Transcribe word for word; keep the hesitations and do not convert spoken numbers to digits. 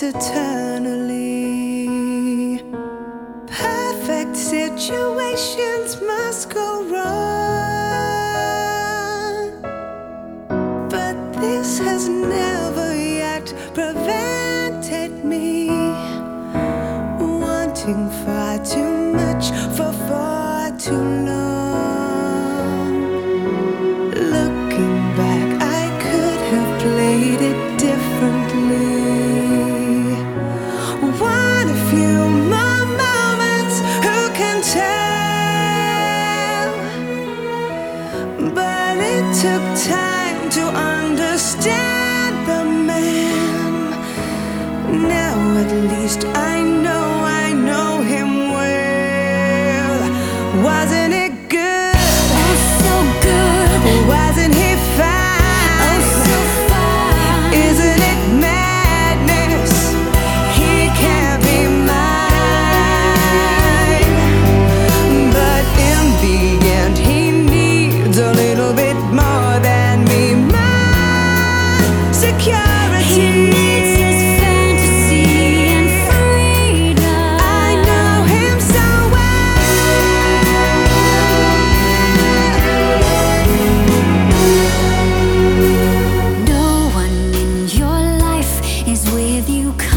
last eternally. Perfect situations must go wrong, but this has never yet prevented me wanting far too much for far too long. Looking back, I could have played it differently. What a few more moments, who can tell? But it took time to understand the man. Now at least I know, I know him well. Wasn't it good? Oh, so good. Wasn't he fine? Oh, so fine. Isn't it madness? He can't be mine. But in the end, he needs a little bit more than me. My security. He needs his fantasy and freedom. I know him so No one in your life is with you.